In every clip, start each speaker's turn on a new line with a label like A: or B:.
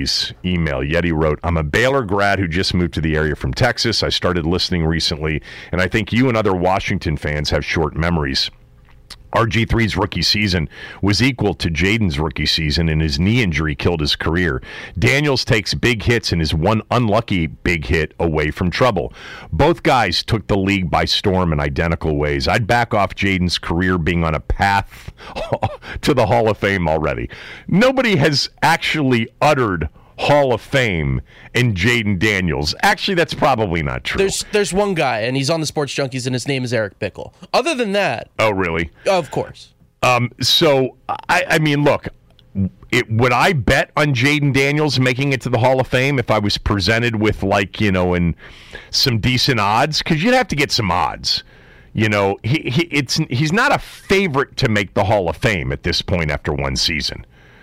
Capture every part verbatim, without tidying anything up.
A: Yeti's email. Yeti wrote, I'm a Baylor grad who just moved to the area from Texas. I started listening recently, and I think you and other Washington fans have short memories. R G three's rookie season was equal to Jaden's rookie season, and his knee injury killed his career. Daniels takes big hits and is one unlucky big hit away from trouble. Both guys took the league by storm in identical ways. I'd back off Jaden's career being on a path to the Hall of Fame already. Nobody has actually uttered Hall of Fame in Jaden Daniels. Actually, that's probably not true.
B: There's there's one guy, and he's on the Sports Junkies, and his name is Eric Bickle. Other than that...
A: Oh, really?
B: Of course.
A: Um. So, I, I mean, look, it, would I bet on Jaden Daniels making it to the Hall of Fame if I was presented with, like, you know, in some decent odds? Because you'd have to get some odds. You know, he, he it's he's not a favorite to make the Hall of Fame at this point after one season.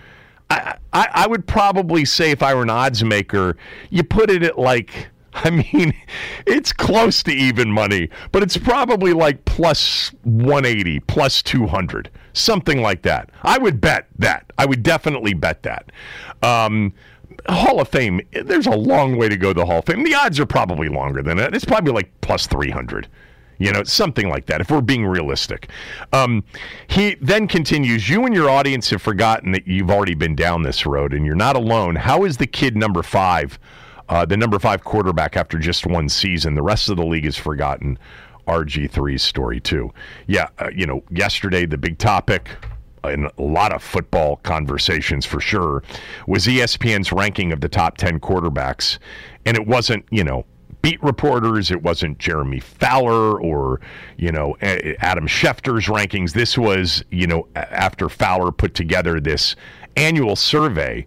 A: I, I, I would probably say if I were an odds maker, you put it at like, I mean, it's close to even money, but it's probably like plus one eighty, plus two hundred, something like that. I would bet that. I would definitely bet that. Um, Hall of Fame, there's a long way to go to the Hall of Fame. The odds are probably longer than that. It's probably like plus three hundred. You know, something like that, if we're being realistic. Um, he then continues, you and your audience have forgotten that you've already been down this road, and you're not alone. How is the kid number five, uh, the number five quarterback after just one season? The rest of the league has forgotten R G three's story, too. Yeah, uh, you know, yesterday the big topic, in a lot of football conversations for sure, was E S P N's ranking of the top ten quarterbacks. And it wasn't, you know, beat reporters. It wasn't Jeremy Fowler or, you know, Adam Schefter's rankings. This was, you know, after Fowler put together this annual survey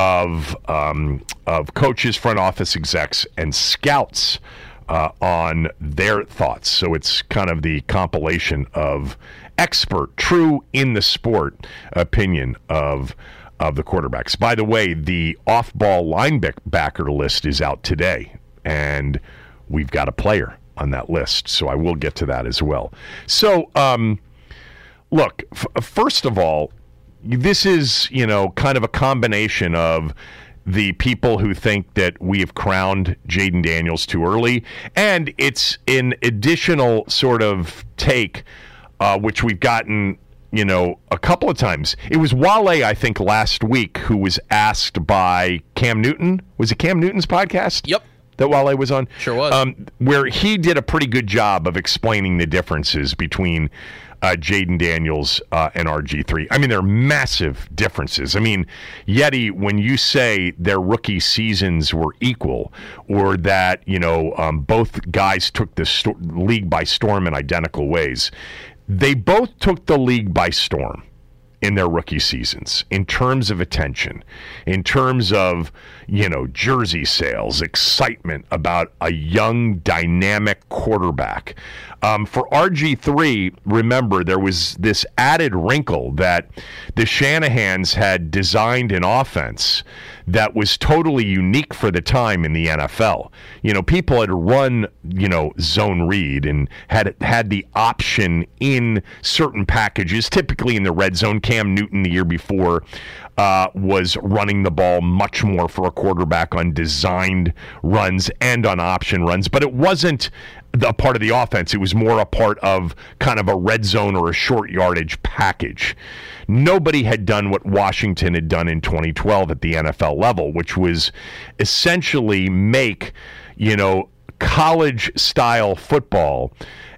A: of um, of coaches, front office execs, and scouts uh, on their thoughts. So it's kind of the compilation of expert, true in the sport opinion of of the quarterbacks. By the way, the off-ball linebacker list is out today. And we've got a player on that list, so I will get to that as well. So, um, look, f- first of all, this is, you know, kind of a combination of the people who think that we have crowned Jaden Daniels too early, and it's an additional sort of take, uh, which we've gotten, you know, a couple of times. It was Wale, I think, last week, who was asked by Cam Newton. Was it Cam Newton's podcast?
B: Yep.
A: That Wale was on?
B: Sure was.
A: Um, where he did a pretty good job of explaining the differences between uh, Jaden Daniels uh, and R G three. I mean, there are massive differences. I mean, Yeti, when you say their rookie seasons were equal, or that, you know, um, both guys took the sto- league by storm in identical ways, they both took the league by storm in their rookie seasons, in terms of attention, in terms of, you know, jersey sales, excitement about a young, dynamic quarterback. Um, for R G three, remember, there was this added wrinkle that the Shanahans had designed an offense that was totally unique for the time in the N F L. You know, people had run, you know, zone read and had had the option in certain packages, typically in the red zone. Cam Newton the year before uh, was running the ball much more for a quarterback on designed runs and on option runs, but it wasn't a part of the offense. It was more a part of kind of a red zone or a short yardage package. Nobody had done what Washington had done in twenty twelve at the N F L level, which was essentially make, you know, college-style football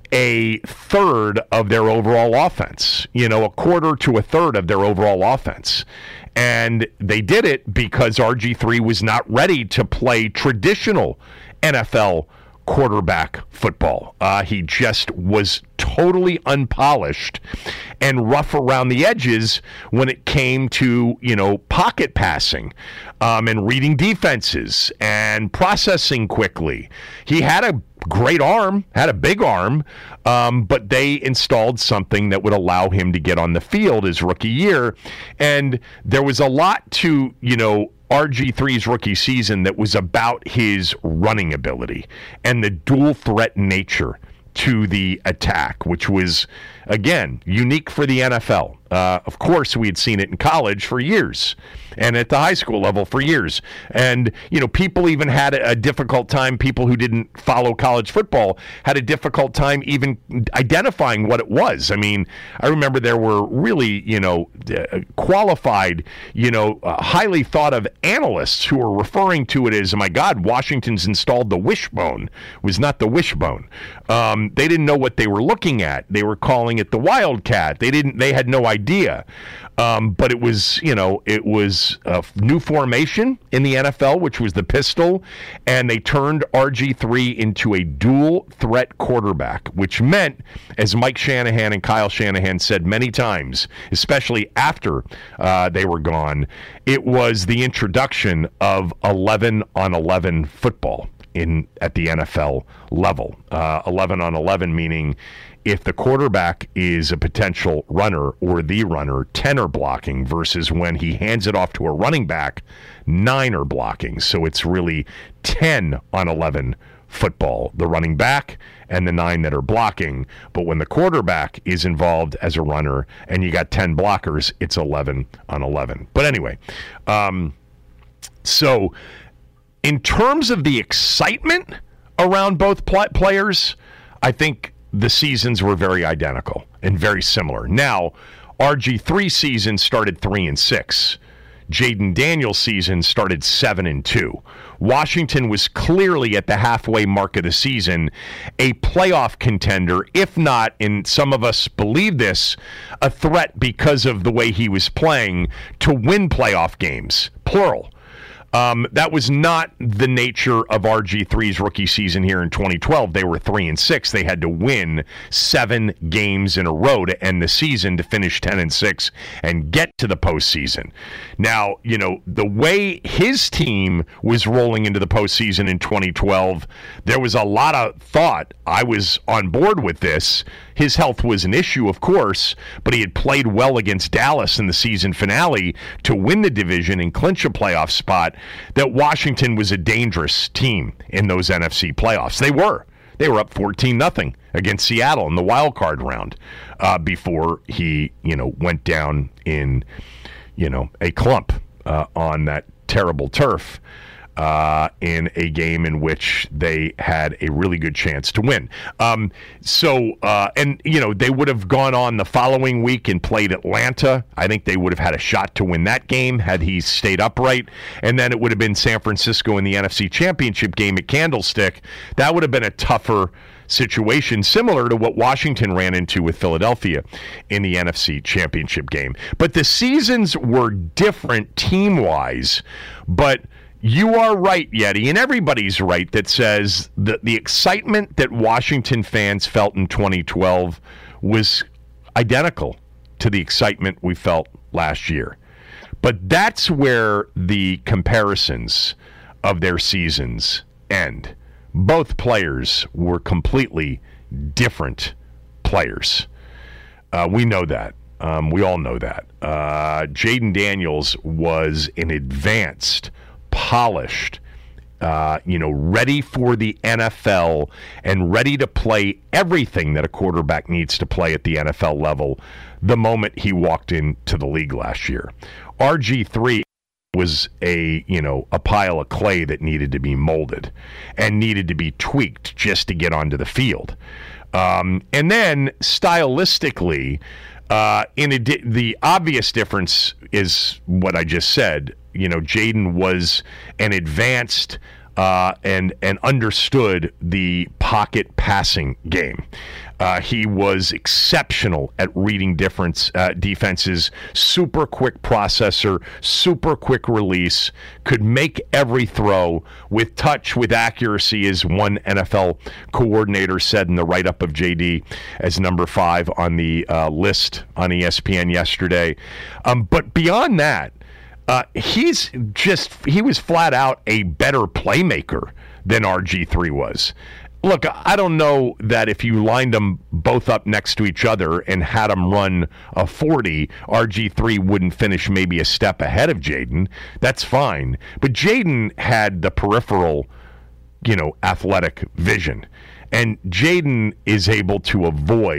A: a third of their overall offense, you know, a quarter to a third of their overall offense. And they did it because R G three was not ready to play traditional N F L quarterback football. Uh, he just was totally unpolished and rough around the edges when it came to, you know, pocket passing um, and reading defenses and processing quickly. He had a great arm, had a big arm, um, but they installed something that would allow him to get on the field his rookie year. And there was a lot to, you know, R G three's rookie season that was about his running ability and the dual threat nature to the attack, which was, again, unique for the N F L. Uh, of course, we had seen it in college for years and at the high school level for years. And, you know, people even had a, a difficult time, people who didn't follow college football had a difficult time even identifying what it was. I mean, I remember there were really, you know, uh, qualified, you know, uh, highly thought of analysts who were referring to it as, oh my God, Washington's installed the wishbone. It was not the wishbone. Um, they didn't know what they were looking at. They were calling it the Wildcat. They didn't, they had no idea. Um, but it was, you know, it was a new formation in the N F L, which was the pistol, and they turned R G three into a dual threat quarterback, which meant, as Mike Shanahan and Kyle Shanahan said many times, especially after uh, they were gone, it was the introduction of eleven on eleven football in at the N F L level. Uh, eleven on eleven meaning if the quarterback is a potential runner or the runner, ten are blocking, versus when he hands it off to a running back, nine are blocking. So it's really ten on eleven football, the running back and the nine that are blocking. But when the quarterback is involved as a runner and you got ten blockers, it's eleven on eleven. But anyway, um, so in terms of the excitement around both pl- players, I think the seasons were very identical and very similar. Now, R G three season started three and six. Jayden Daniels' season started seven and two. Washington was clearly at the halfway mark of the season a playoff contender, if not, and some of us believe this, a threat because of the way he was playing to win playoff games, plural. Um, that was not the nature of R G three's rookie season here in twenty twelve. They were three and six. They had to win seven games in a row to end the season to finish ten and six and get to the postseason. Now, you know, the way his team was rolling into the postseason in twenty twelve, there was a lot of thought. I was on board with this. His health was an issue, of course, but he had played well against Dallas in the season finale to win the division and clinch a playoff spot, that Washington was a dangerous team in those N F C playoffs. They were. They were up fourteen nothing against Seattle in the wild card round uh, before he, you know, went down in, you know, a clump uh, on that terrible turf. Uh, in a game in which they had a really good chance to win. Um, so, uh, and, you know, they would have gone on the following week and played Atlanta. I think they would have had a shot to win that game had he stayed upright. And then it would have been San Francisco in the N F C Championship game at Candlestick. That would have been a tougher situation, similar to what Washington ran into with Philadelphia in the N F C Championship game. But the seasons were different team-wise, but you are right, Yeti, and everybody's right that says that the excitement that Washington fans felt in twenty twelve was identical to the excitement we felt last year. But that's where the comparisons of their seasons end. Both players were completely different players. Uh, we know that. Um, we all know that. Uh, Jayden Daniels was an advanced, polished, uh, you know, ready for the N F L and ready to play everything that a quarterback needs to play at the N F L level the moment he walked into the league last year. R G three was a, you know, a pile of clay that needed to be molded and needed to be tweaked just to get onto the field. Um, and then stylistically, uh, in a di- the obvious difference is what I just said. You know, Jayden was an advanced uh, and and understood the pocket passing game. Uh, he was exceptional at reading difference uh, defenses, super quick processor, super quick release, could make every throw with touch, with accuracy, as one N F L coordinator said in the write-up of J D as number five on the uh, list on E S P N yesterday. Um, but beyond that, Uh, he's just, he was flat out a better playmaker than R G three was. Look, I don't know that if you lined them both up next to each other and had them run a forty, R G three wouldn't finish maybe a step ahead of Jayden. That's fine. But Jayden had the peripheral, you know, athletic vision. And Jayden is able to avoid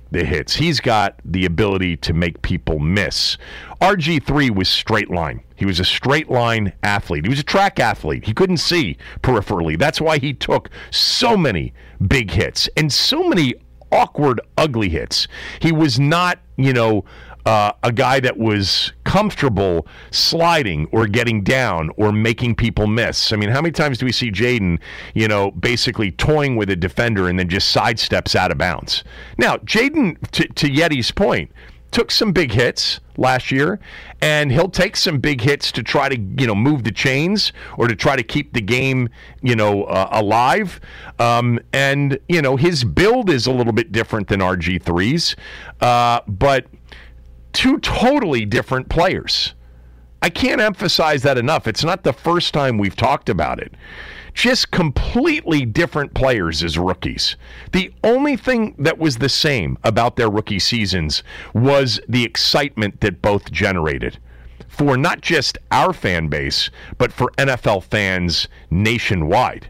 A: the hits. He's got the ability to make people miss. R G three was straight line. He was a straight line athlete. He was a track athlete. He couldn't see peripherally. That's why he took so many big hits and so many awkward, ugly hits. He was not, you know, uh, a guy that was comfortable sliding or getting down or making people miss. I mean, how many times do we see Jaden, you know, basically toying with a defender and then just sidesteps out of bounds? Now, Jaden, to, to Yeti's point, took some big hits last year, and he'll take some big hits to try to, you know, move the chains or to try to keep the game, you know, uh, alive. Um, and, you know, his build is a little bit different than R G three's, uh, but two totally different players. I can't emphasize that enough. It's not the first time we've talked about it. Just completely different players as rookies. The only thing that was the same about their rookie seasons was the excitement that both generated for not just our fan base, but for N F L fans nationwide.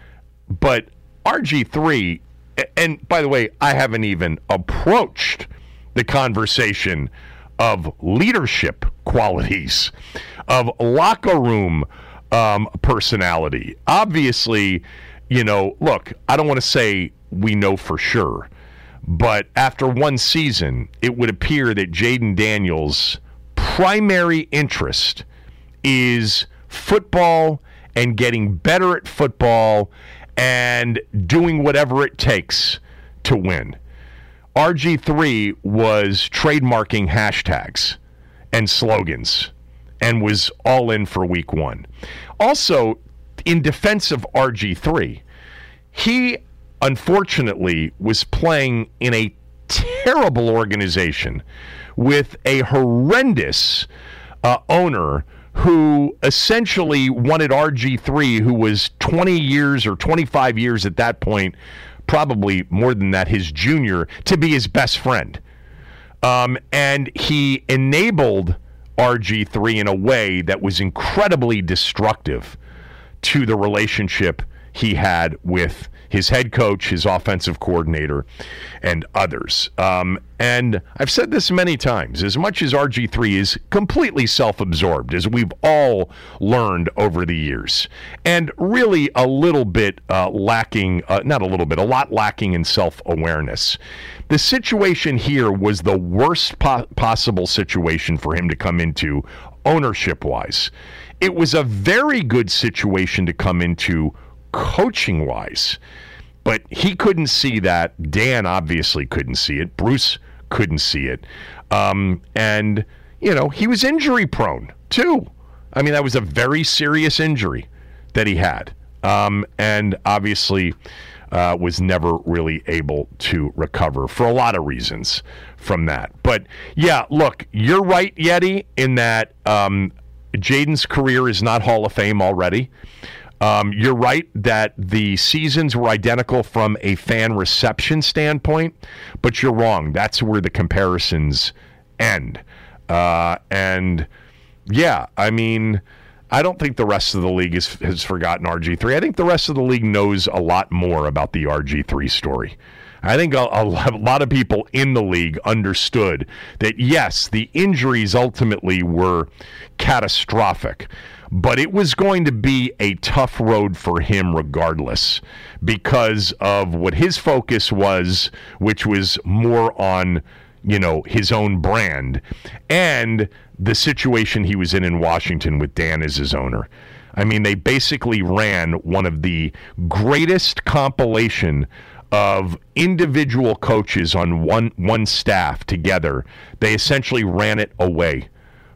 A: But R G three, and by the way, I haven't even approached the conversation of leadership qualities, of locker room um, personality. Obviously, you know, look, I don't want to say we know for sure, but after one season, it would appear that Jaden Daniels' primary interest is football and getting better at football and doing whatever it takes to win. R G three was trademarking hashtags and slogans and was all in for week one. Also, in defense of R G three, he unfortunately was playing in a terrible organization with a horrendous uh, owner who essentially wanted R G three, who was twenty years or twenty-five years at that point, probably more than that, his junior, to be his best friend. Um, and he enabled R G three in a way that was incredibly destructive to the relationship he had with his head coach, his offensive coordinator, and others. Um, and I've said this many times, as much as R G three is completely self-absorbed, as we've all learned over the years, and really a little bit uh, lacking, uh, not a little bit, a lot lacking in self-awareness. The situation here was the worst po- possible situation for him to come into ownership-wise. It was a very good situation to come into coaching-wise, but he couldn't see that. Dan obviously couldn't see it. Bruce couldn't see it. Um, and, you know, he was injury-prone, too. I mean, that was a very serious injury that he had. Um, and obviously uh, was never really able to recover for a lot of reasons from that. But, yeah, look, you're right, Yeti, in that um, Jaden's career is not Hall of Fame already. Um, you're right that the seasons were identical from a fan reception standpoint, but you're wrong. That's where the comparisons end. Uh, and, yeah, I mean, I don't think the rest of the league is, has forgotten R G three. I think the rest of the league knows a lot more about the R G three story. I think a, a lot of people in the league understood that, yes, the injuries ultimately were catastrophic, but it was going to be a tough road for him regardless because of what his focus was, which was more on, you know, his own brand and the situation he was in in Washington with Dan as his owner. I mean, they basically ran one of the greatest compilation of individual coaches on one one staff together. They essentially ran it away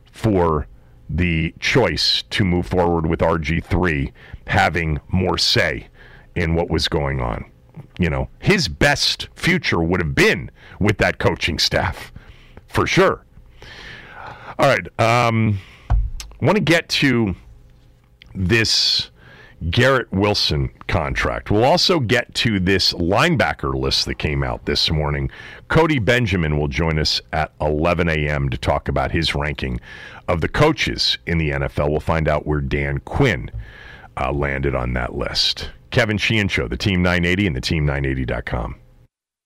A: for the choice to move forward with R G three having more say in what was going on. You know, his best future would have been with that coaching staff, for sure. All right, um, I want to get to this Garrett Wilson contract. We'll also get to this linebacker list that came out this morning. Cody Benjamin will join us at eleven a.m. to talk about his ranking of the coaches in the N F L. We'll find out where Dan Quinn uh, landed on that list. Kevin Sheehan Show, the Team nine eighty and the team nine eighty dot com.